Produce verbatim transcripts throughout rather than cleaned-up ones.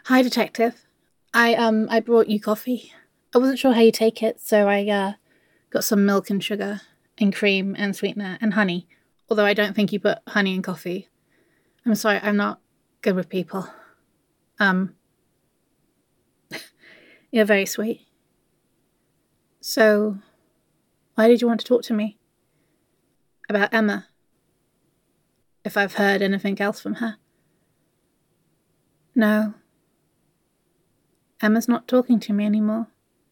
Hi, detective. I um I brought you coffee. I wasn't sure how you take it, so I uh got some milk and sugar and cream and sweetener and honey. Although I don't think you put honey in coffee. I'm sorry, I'm not good with people. Um, you're very sweet. So, why did you want to talk to me about Emma? If I've heard anything else from her? No, Emma's not talking to me anymore.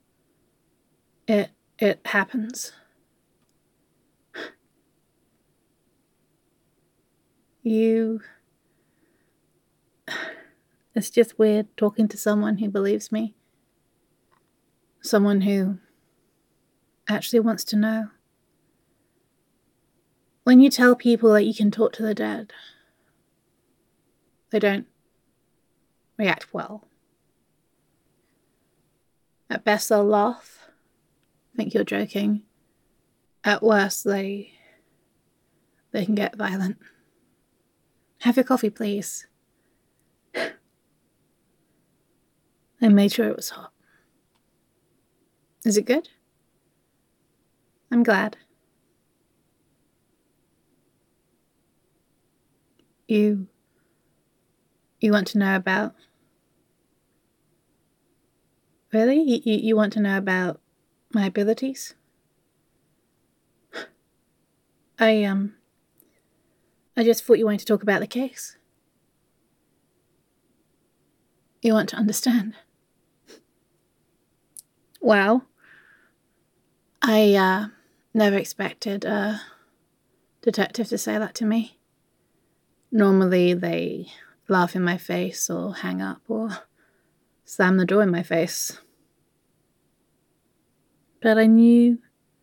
It it happens. You. It's just weird talking to someone who believes me. Someone who actually wants to know. When you tell people that you can talk to the dead, they don't react well. At best, they'll laugh, think you're joking. At worst, they they can get violent. Have your coffee, please. I made sure it was hot. Is it good? I'm glad. You you want to know about Really? You, you, you want to know about my abilities? I um I just thought you wanted to talk about the case. You want to understand. Well, I uh never expected a detective to say that to me. Normally they laugh in my face or hang up or slam the door in my face. But I knew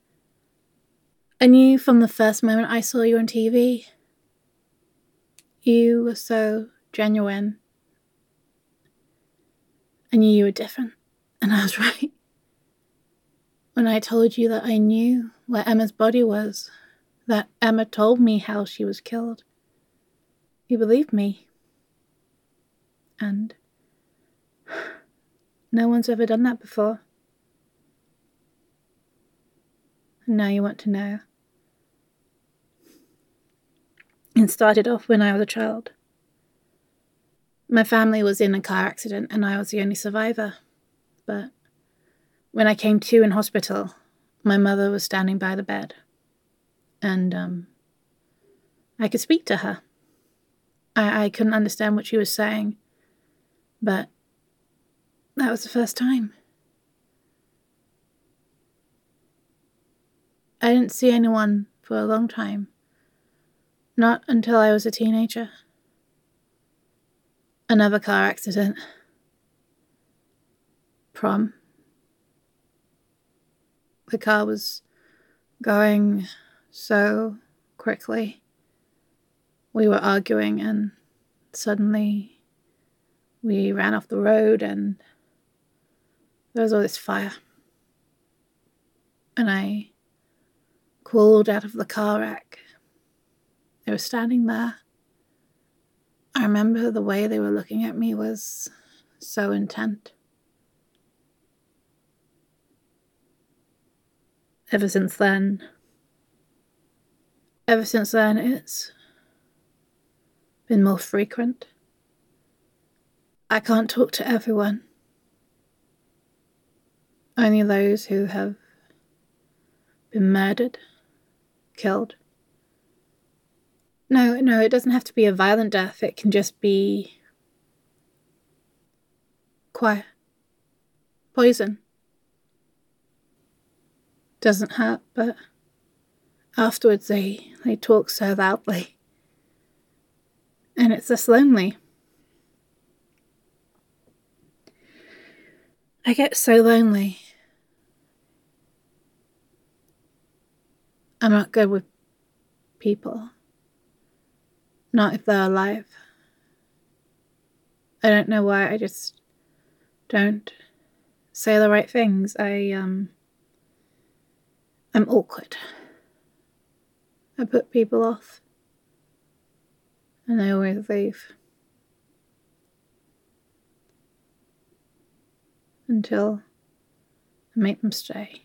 I knew from the first moment I saw you on T V. You were so genuine. I knew you were different, and I was right. When I told you that I knew where Emma's body was, that Emma told me how she was killed, you believed me. And no one's ever done that before. And now you want to know. It started off when I was a child. My family was in a car accident and I was the only survivor. But when I came to in hospital, my mother was standing by the bed. And um, I could speak to her. I, I couldn't understand what she was saying. But that was the first time. I didn't see anyone for a long time. Not until I was a teenager. Another car accident. Prom. The car was going so quickly. We were arguing and suddenly we ran off the road and there was all this fire. And I crawled out of the car wreck. They were standing there. I remember the way they were looking at me was so intent. Ever since then, ever since then, it's been more frequent. I can't talk to everyone. Only those who have been murdered, killed. No, no, it doesn't have to be a violent death. It can just be quiet. Poison. Doesn't hurt, but afterwards they, they talk so loudly. And it's just lonely. I get so lonely. I'm not good with people. Not if they're alive. I don't know why, I just don't say the right things. I, um... I'm awkward. I put people off. And they always leave. until I make them stay.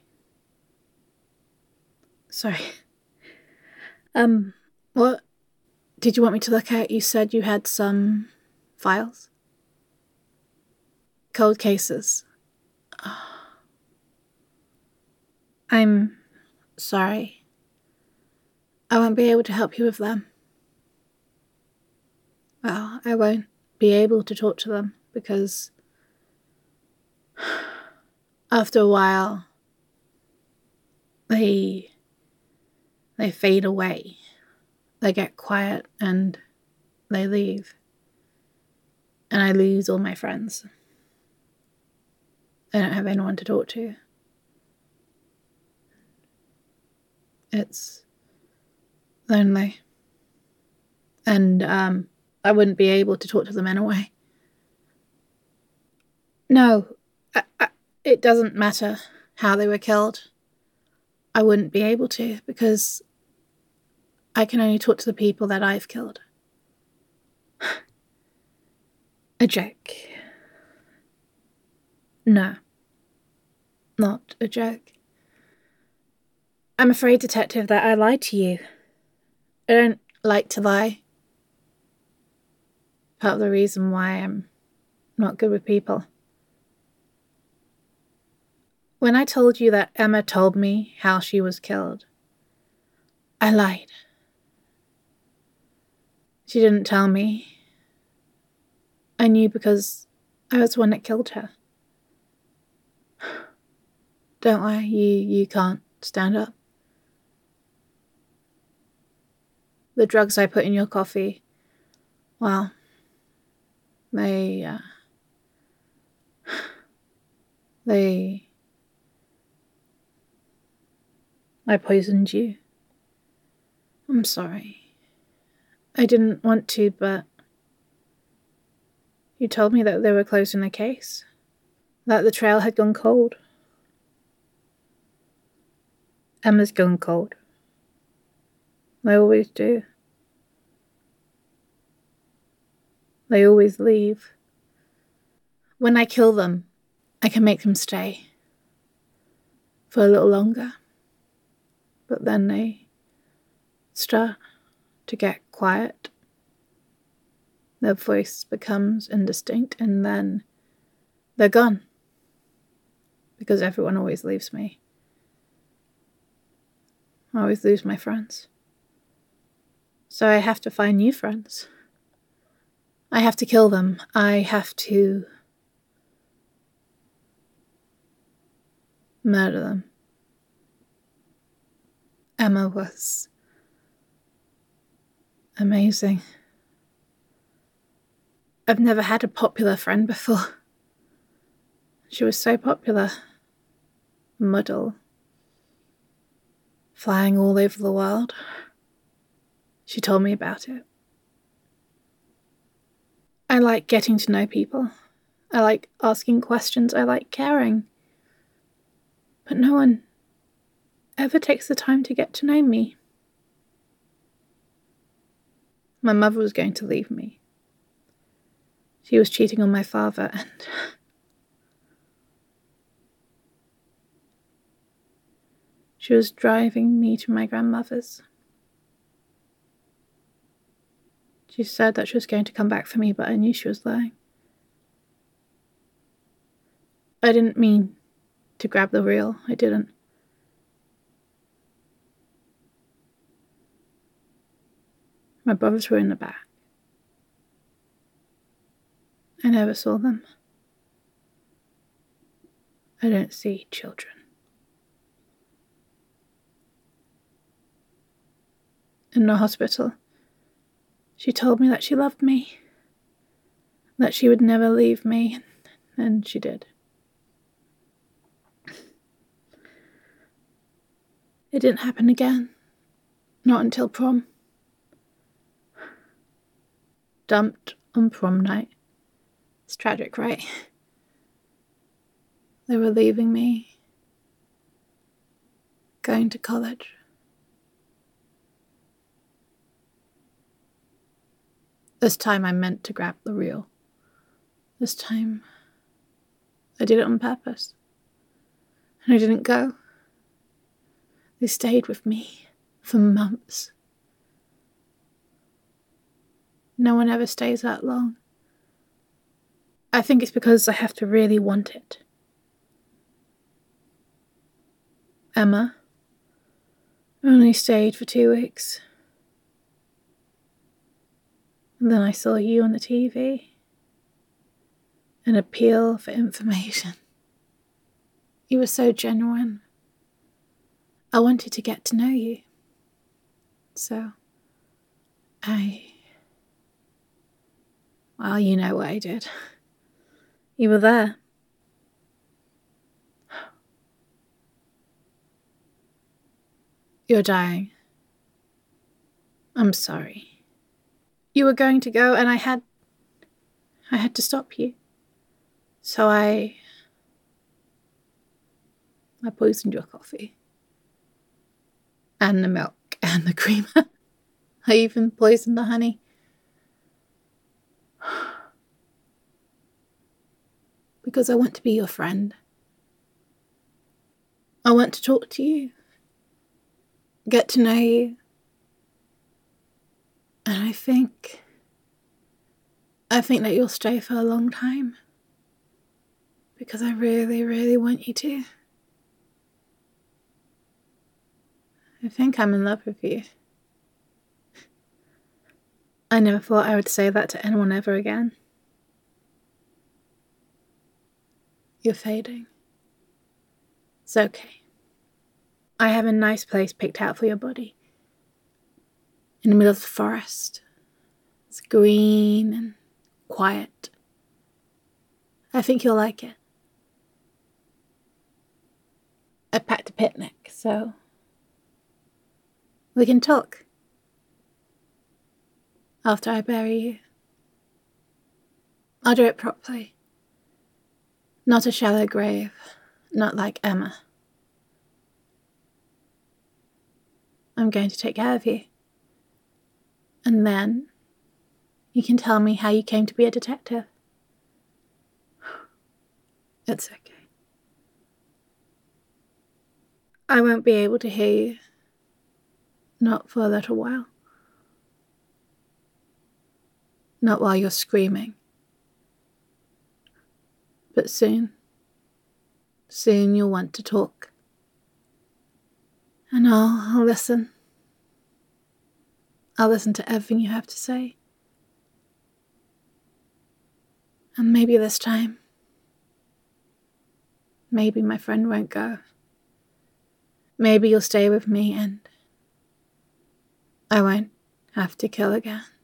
Sorry. Um, what did you want me to look at? You said you had some files? Cold cases. Oh. I'm sorry. I won't be able to help you with them. Well, I won't be able to talk to them because after a while they they fade away. They get quiet and they leave. And I lose all my friends. I don't have anyone to talk to. It's lonely. And um, I wouldn't be able to talk to them anyway. No, I, I, it doesn't matter how they were killed. I wouldn't be able to because I can only talk to the people that I've killed. A joke. No, not a joke. I'm afraid, Detective, that I lied to you. I don't like to lie. Part of the reason why I'm not good with people. When I told you that Emma told me how she was killed, I lied. She didn't tell me. I knew because I was the one that killed her. Don't lie, you, you can't stand up. The drugs I put in your coffee, well, they, uh, they, I poisoned you. I'm sorry. I didn't want to, but you told me that they were closing the case, that the trail had gone cold. Emma's gone cold. They always do. They always leave. When I kill them, I can make them stay for a little longer. But then they start to get quiet. Their voice becomes indistinct and then they're gone. Because everyone always leaves me. I always lose my friends. So I have to find new friends. I have to kill them. I have to murder them. Emma was amazing. I've never had a popular friend before. She was so popular. Model. Flying all over the world. She told me about it. I like getting to know people. I like asking questions. I like caring. But no one ever takes the time to get to know me. My mother was going to leave me. She was cheating on my father and she was driving me to my grandmother's. She said that she was going to come back for me, but I knew she was lying. I didn't mean to grab the reel. I didn't. My brothers were in the back. I never saw them. I don't see children. In the hospital, she told me that she loved me, that she would never leave me, and she did. It didn't happen again. Not until prom. Dumped on prom night. It's tragic, right? They were leaving me, going to college. This time I meant to grab the reel. This time I did it on purpose. And I didn't go. They stayed with me for months. No one ever stays that long. I think it's because I have to really want it. Emma only stayed for two weeks. And then I saw you on the T V. An appeal for information. You were so genuine. I wanted to get to know you. So, I... Well, you know what I did. You were there. You're dying. I'm sorry. You were going to go and I had... I had to stop you. So I... I poisoned your coffee. And the milk and the creamer. I even poisoned the honey. Because I want to be your friend. I want to talk to you. Get to know you. And I think... I think that you'll stay for a long time. Because I really, really want you to. I think I'm in love with you. I never thought I would say that to anyone ever again. You're fading. It's okay. I have a nice place picked out for your body. In the middle of the forest. It's green and quiet. I think you'll like it. I packed a picnic, so we can talk. After I bury you. I'll do it properly. Not a shallow grave. Not like Emma. I'm going to take care of you. And then you can tell me how you came to be a detective. It's okay. I won't be able to hear you. Not for a little while. Not while you're screaming. But soon, soon you'll want to talk. And I'll, I'll listen. I'll listen to everything you have to say. And maybe this time, maybe my friend won't go. Maybe you'll stay with me and I won't have to kill again.